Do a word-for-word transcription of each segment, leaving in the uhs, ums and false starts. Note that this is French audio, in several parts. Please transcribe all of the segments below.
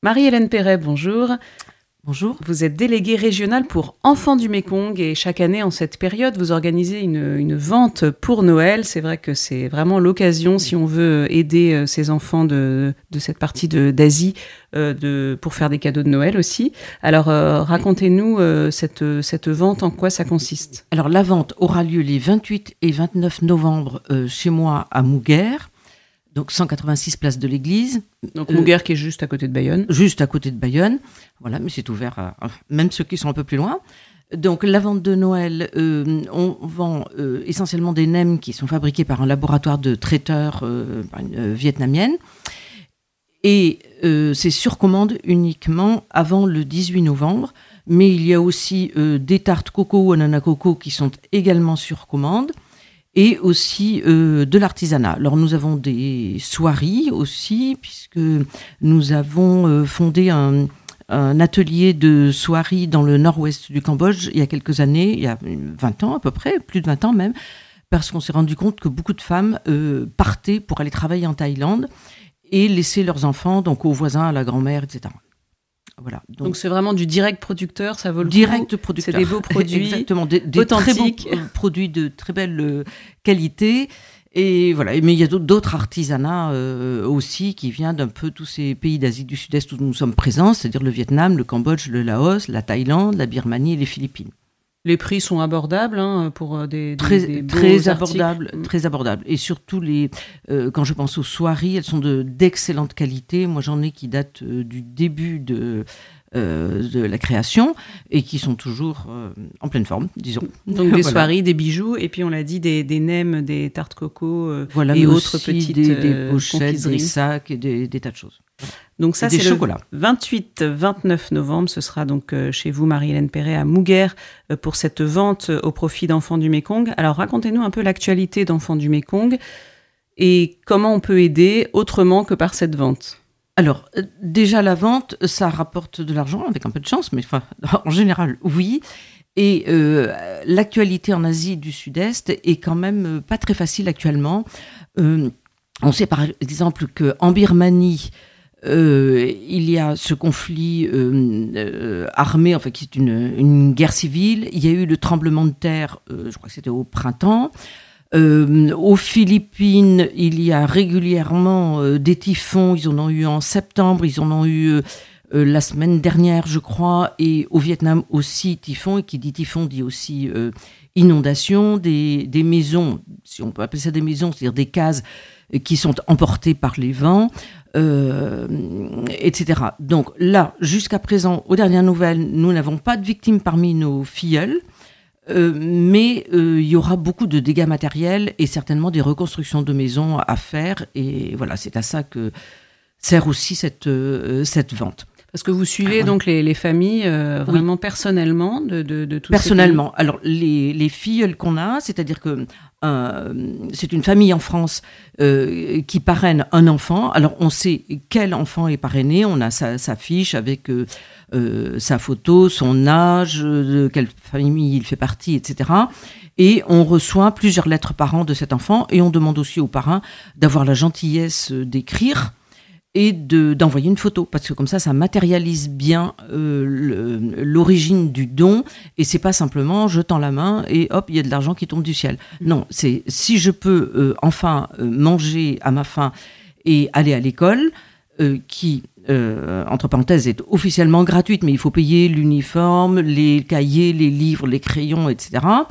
Marie-Hélène Perret, bonjour. Bonjour. Vous êtes déléguée régionale pour Enfants du Mékong et chaque année, en cette période, vous organisez une, une vente pour Noël. C'est vrai que c'est vraiment l'occasion, si on veut aider ces enfants de, de cette partie de, d'Asie, euh, de, pour faire des cadeaux de Noël aussi. Alors, euh, racontez-nous euh, cette, cette vente, en quoi ça consiste? Alors, la vente aura lieu les vingt-huit et vingt-neuf novembre euh, chez moi à Mouguer. Donc cent quatre-vingt-six place de l'Église. Donc Mouguer euh, qui est juste à côté de Bayonne. Juste à côté de Bayonne. Voilà, mais c'est ouvert à même ceux qui sont un peu plus loin. Donc la vente de Noël, euh, on vend euh, essentiellement des nems qui sont fabriqués par un laboratoire de traiteurs euh, euh, vietnamienne. Et euh, c'est sur commande uniquement avant le dix-huit novembre. Mais il y a aussi euh, des tartes coco ou ananas coco qui sont également sur commande. Et aussi euh, de l'artisanat. Alors nous avons des soieries aussi, puisque nous avons euh, fondé un, un atelier de soieries dans le nord-ouest du Cambodge il y a quelques années, il y a vingt ans à peu près, plus de vingt ans même, parce qu'on s'est rendu compte que beaucoup de femmes euh, partaient pour aller travailler en Thaïlande et laisser leurs enfants donc aux voisins, à la grand-mère, et cetera. Voilà. Donc, donc c'est vraiment du direct producteur, ça vaut le direct coup. producteur. C'est des beaux produits. Exactement, des, des authentiques. Très bons produits de très belle euh, qualité. Et voilà. Mais il y a d'autres artisanats euh, aussi qui viennent d'un peu tous ces pays d'Asie du Sud-Est où nous sommes présents, c'est-à-dire le Vietnam, le Cambodge, le Laos, la Thaïlande, la Birmanie et les Philippines. Les prix sont abordables hein, pour des, très des, des très articles. abordables, très abordables. Et surtout les, euh, quand je pense aux soieries, elles sont de d'excellente qualité. Moi, j'en ai qui datent euh, du début de euh, de la création et qui sont toujours euh, en pleine forme, disons. Donc des voilà. soieries, des bijoux, et puis on l'a dit des, des nems, des tartes coco euh, voilà, et autres petites des, euh, des pochettes, confiseries. Des sacs et des, des tas de choses. Donc ça, et c'est chocolats. Le vingt-huit vingt-neuf novembre. Ce sera donc euh, chez vous, Marie-Hélène Perret, à Mouguer, euh, pour cette vente euh, au profit d'Enfants du Mékong. Alors, racontez-nous un peu l'actualité d'Enfants du Mékong et comment on peut aider autrement que par cette vente. Alors, euh, déjà, la vente, ça rapporte de l'argent, avec un peu de chance, mais enfin, en général, oui. Et euh, l'actualité en Asie du Sud-Est est quand même pas très facile actuellement. Euh, on sait par exemple qu'en Birmanie, Euh, il y a ce conflit euh, euh, armé, enfin qui est une, une guerre civile. Il y a eu le tremblement de terre, euh, je crois que c'était au printemps. Euh, aux Philippines, il y a régulièrement euh, des typhons. Ils en ont eu en septembre, ils en ont eu euh, euh, la semaine dernière, je crois. Et au Vietnam aussi, typhon. Et qui dit typhon dit aussi euh, inondation. Des, des maisons, si on peut appeler ça des maisons, c'est-à-dire des cases qui sont emportées par les vents. Euh, et cetera. Donc là, jusqu'à présent, aux dernières nouvelles, nous n'avons pas de victimes parmi nos filleuls, euh, mais euh, il y aura beaucoup de dégâts matériels et certainement des reconstructions de maisons à faire. Et voilà, c'est à ça que sert aussi cette, euh, cette vente. Parce que vous suivez ah, donc les, les familles euh, vraiment oui. personnellement de, de, de tous Personnellement. Ces pays. Alors, les, les filleuls qu'on a, c'est-à-dire que euh, c'est une famille en France euh, qui parraine un enfant. Alors, on sait quel enfant est parrainé. On a sa, sa fiche avec euh, euh, sa photo, son âge, de quelle famille il fait partie, et cetera. Et on reçoit plusieurs lettres par an de cet enfant. Et on demande aussi aux parrains d'avoir la gentillesse d'écrire et de, d'envoyer une photo, parce que comme ça, ça matérialise bien euh, le, l'origine du don, et c'est pas simplement je tends la main et hop, il y a de l'argent qui tombe du ciel. Non, c'est si je peux euh, enfin euh, manger à ma faim et aller à l'école, euh, qui, euh, entre parenthèses, est officiellement gratuite, mais il faut payer l'uniforme, les cahiers, les livres, les crayons, et cetera.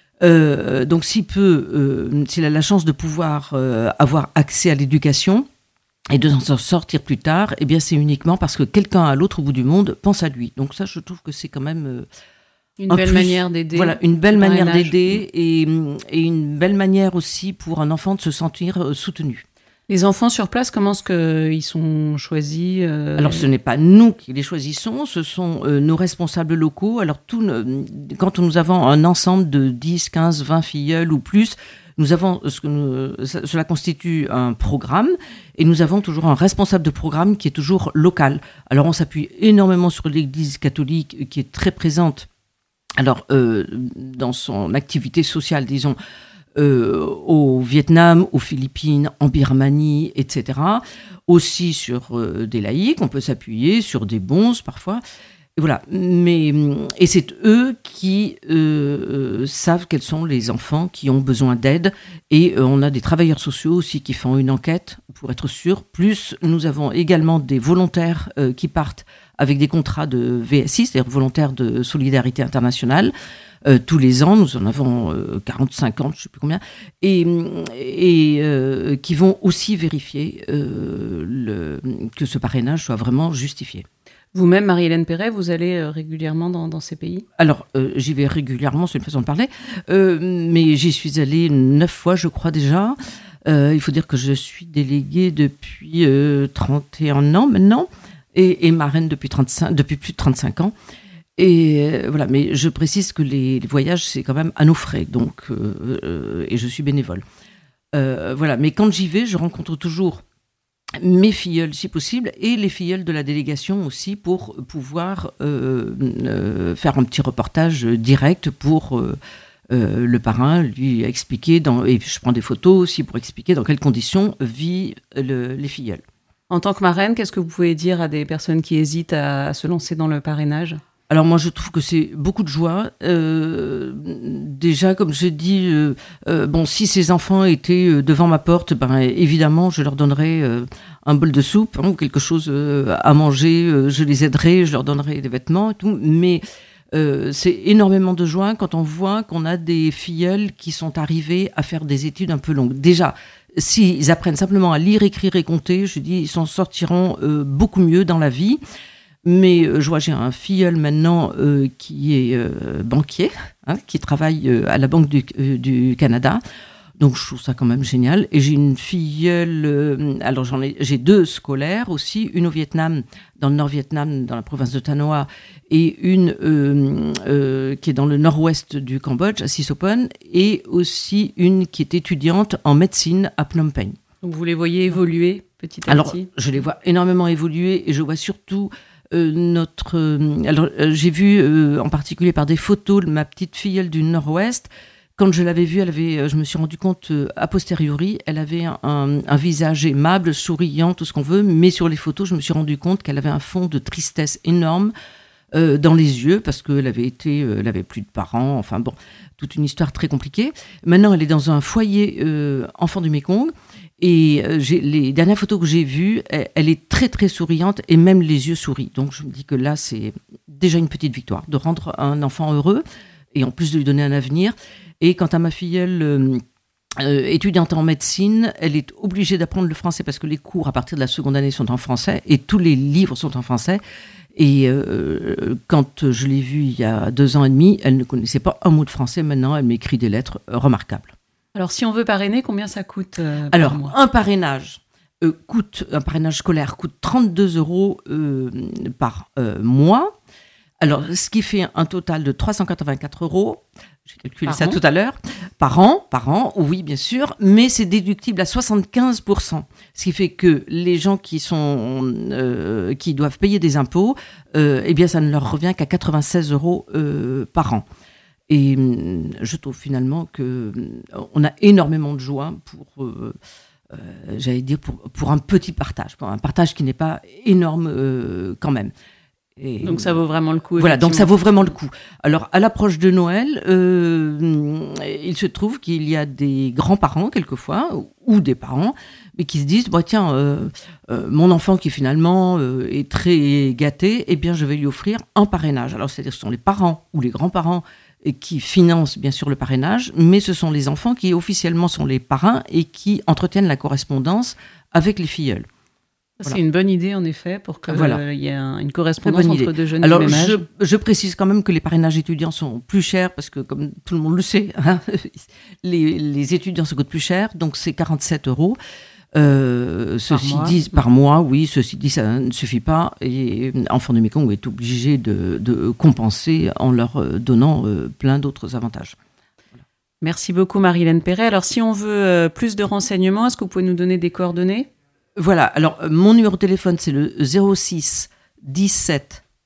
Euh, donc s'il peut, euh, s'il a la chance de pouvoir euh, avoir accès à l'éducation, et de s'en sortir plus tard, eh bien c'est uniquement parce que quelqu'un à l'autre bout du monde pense à lui. Donc ça, je trouve que c'est quand même euh, une belle plus, manière d'aider. Voilà, une belle manière d'aider et, et une belle manière aussi pour un enfant de se sentir euh, soutenu. Les enfants sur place, comment est-ce qu'ils sont choisis euh... Alors, ce n'est pas nous qui les choisissons, ce sont euh, nos responsables locaux. Alors, tout, euh, quand nous avons un ensemble de dix, quinze, vingt filleuls ou plus, nous avons, ce que nous, cela constitue un programme et nous avons toujours un responsable de programme qui est toujours local. Alors, on s'appuie énormément sur l'Église catholique qui est très présente alors, euh, dans son activité sociale, disons, euh, au Vietnam, aux Philippines, en Birmanie, et cetera. Aussi sur euh, des laïcs, on peut s'appuyer sur des bonzes parfois. Et voilà. Mais, et c'est eux qui euh, savent quels sont les enfants qui ont besoin d'aide. Et euh, on a des travailleurs sociaux aussi qui font une enquête pour être sûr. Plus, nous avons également des volontaires euh, qui partent avec des contrats de V S I, c'est-à-dire volontaires de solidarité internationale. Euh, tous les ans, nous en avons euh, quarante, cinquante, je ne sais plus combien, et, et euh, qui vont aussi vérifier euh, le, que ce parrainage soit vraiment justifié. Vous-même, Marie-Hélène Perret, vous allez euh, régulièrement dans, dans ces pays ? Alors, euh, j'y vais régulièrement, c'est une façon de parler, euh, mais j'y suis allée neuf fois, je crois déjà. Euh, il faut dire que je suis déléguée depuis euh, trente et un ans maintenant, et, et marraine depuis, trente-cinq, depuis plus de trente-cinq ans. Et euh, voilà, mais je précise que les, les voyages, c'est quand même à nos frais, donc, euh, euh, et je suis bénévole. Euh, voilà, mais quand j'y vais, je rencontre toujours mes filleuls, si possible, et les filleuls de la délégation aussi, pour pouvoir euh, euh, faire un petit reportage direct pour euh, euh, le parrain, lui expliquer, dans, et je prends des photos aussi pour expliquer dans quelles conditions vivent le, les filleuls. En tant que marraine, qu'est-ce que vous pouvez dire à des personnes qui hésitent à, à se lancer dans le parrainage ? Alors moi, je trouve que c'est beaucoup de joie. Euh, déjà, comme je dis, euh, euh, bon, si ces enfants étaient devant ma porte, ben évidemment, je leur donnerais euh, un bol de soupe hein, ou quelque chose euh, à manger. Euh, je les aiderais, je leur donnerais des vêtements et tout. Mais euh, c'est énormément de joie quand on voit qu'on a des filleuls qui sont arrivés à faire des études un peu longues. Déjà, s'ils apprennent simplement à lire, écrire et compter, je dis, ils s'en sortiront euh, beaucoup mieux dans la vie. Mais euh, je vois, j'ai un filleul maintenant euh, qui est euh, banquier, hein, qui travaille euh, à la Banque du, euh, du Canada. Donc je trouve ça quand même génial. Et j'ai une filleule, euh, alors j'en ai, j'ai deux scolaires aussi, une au Vietnam, dans le Nord-Vietnam, dans la province de Thanh Hoa, et une euh, euh, qui est dans le nord-ouest du Cambodge, à Sisopon, et aussi une qui est étudiante en médecine à Phnom Penh. Donc vous les voyez évoluer petit à alors, petit ? Je les vois énormément évoluer et je vois surtout Euh, notre, euh, alors euh, j'ai vu euh, en particulier par des photos ma petite filleule du Nord-Ouest. Quand je l'avais vue, elle avait, je me suis rendu compte euh, a posteriori, elle avait un, un, un visage aimable, souriant, tout ce qu'on veut, mais sur les photos, je me suis rendu compte qu'elle avait un fond de tristesse énorme euh, dans les yeux parce qu'elle avait été, euh, elle avait plus de parents, enfin bon, toute une histoire très compliquée. Maintenant, elle est dans un foyer euh, enfant du Mékong. Et euh, j'ai, les dernières photos que j'ai vues, elle, elle est très très souriante et même les yeux sourient. Donc je me dis que là, c'est déjà une petite victoire de rendre un enfant heureux et en plus de lui donner un avenir. Et quant à ma filleule euh, euh, étudiante en médecine, elle est obligée d'apprendre le français parce que les cours à partir de la seconde année sont en français et tous les livres sont en français. Et euh, quand je l'ai vue il y a deux ans et demi, elle ne connaissait pas un mot de français. Maintenant, elle m'écrit des lettres remarquables. Alors, si on veut parrainer, combien ça coûte euh, par Alors, mois ? un parrainage euh, coûte, un parrainage scolaire coûte trente-deux euros euh, par euh, mois. Alors, ce qui fait un total de trois cent quatre-vingt-quatre euros. J'ai calculé par ça an. tout à l'heure. Par an, par an, oui, bien sûr, mais c'est déductible à soixante-quinze pour cent. Ce qui fait que les gens qui sont, euh, qui doivent payer des impôts, euh, eh bien, ça ne leur revient qu'à quatre-vingt-seize euros euh, par an. Et je trouve finalement qu'on a énormément de joie pour, euh, euh, j'allais dire, pour, pour un petit partage, pour un partage qui n'est pas énorme euh, quand même. Et donc ça vaut vraiment le coup. Voilà, donc ça vaut vraiment le coup. Alors, à l'approche de Noël, euh, il se trouve qu'il y a des grands-parents, quelquefois, ou des parents, mais qui se disent, bah, tiens, euh, euh, mon enfant qui finalement euh, est très gâté, eh bien, je vais lui offrir un parrainage. Alors, c'est-à-dire que ce sont les parents ou les grands-parents qui financent bien sûr le parrainage, mais ce sont les enfants qui officiellement sont les parrains et qui entretiennent la correspondance avec les filleuls. C'est Voilà. une bonne idée en effet pour qu'il voilà. euh, y ait un, une correspondance entre idée. deux jeunes Alors, du même âge. je, je précise quand même que les parrainages étudiants sont plus chers parce que comme tout le monde le sait, hein, les, les étudiants se coûtent plus cher, donc c'est quarante-sept euros. Euh, ceci mois. dit, par mois, oui, ceci dit, ça ne suffit pas. Et Enfants du Mékong est obligé de, de compenser en leur donnant euh, plein d'autres avantages. Voilà. Merci beaucoup Marie-Hélène Perret. Alors si on veut euh, plus de renseignements, est-ce que vous pouvez nous donner des coordonnées ? Voilà, alors mon numéro de téléphone c'est le zéro six dix-sept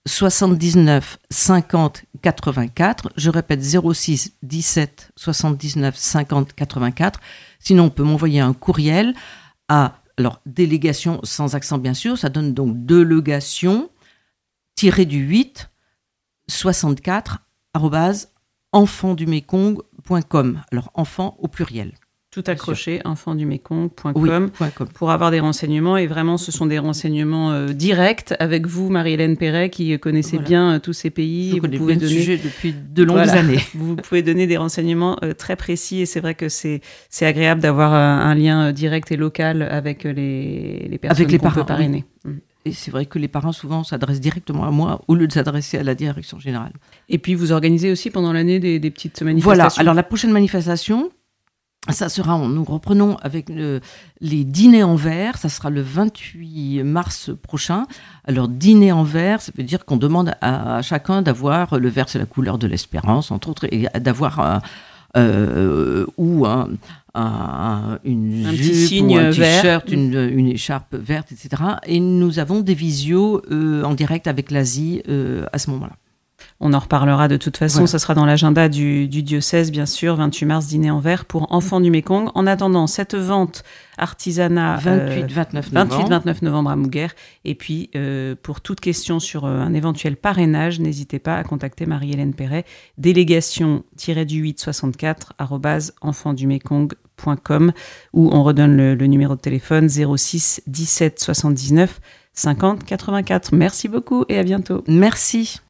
soixante-dix-neuf cinquante quatre-vingt-quatre. Je répète, zéro six dix-sept soixante-dix-neuf cinquante quatre-vingt-quatre. Sinon, on peut m'envoyer un courriel à, alors, délégation sans accent bien sûr, ça donne donc délégation tiré du huit soixante-quatre arobase enfant du mékong point com. Alors, enfant au pluriel. Tout accroché, enfant du mékong point com, oui, pour avoir des renseignements. Et vraiment, ce sont des renseignements euh, directs avec vous, Marie-Hélène Perret, qui connaissez voilà. bien euh, tous ces pays. Je connais bien le sujet depuis de longues voilà. années. Vous pouvez donner des renseignements euh, très précis. Et c'est vrai que c'est, c'est agréable d'avoir un, un lien direct et local avec les, les personnes avec les qu'on parents, peut parrainer. Oui. Mmh. Et c'est vrai que les parents, souvent, s'adressent directement à moi au lieu de s'adresser à la direction générale. Et puis, vous organisez aussi pendant l'année des, des petites manifestations. Voilà. Alors, la prochaine manifestation, ça sera, nous reprenons avec le, les dîners en verre, ça sera le vingt-huit mars prochain. Alors, dîner en verre, ça veut dire qu'on demande à, à chacun d'avoir, le vert c'est la couleur de l'espérance, entre autres, et d'avoir un, euh, ou un, un, une un jupe, petit signe ou un vert. t-shirt, une, une écharpe verte, et cetera. Et nous avons des visios euh, en direct avec l'Asie euh, à ce moment-là. On en reparlera de toute façon, voilà. Ça sera dans l'agenda du, du diocèse, bien sûr, vingt-huit mars, dîner en verre pour enfants du Mékong. En attendant, cette vente artisanat vingt-huit vingt-neuf novembre à Mouguer. Et puis, euh, pour toute question sur euh, un éventuel parrainage, n'hésitez pas à contacter Marie-Hélène Perret, délégation du huit soixante-quatre arobase enfant du mékong point com, où on redonne le, le numéro de téléphone zéro six dix-sept soixante-dix-neuf cinquante quatre-vingt-quatre. Merci beaucoup et à bientôt. Merci.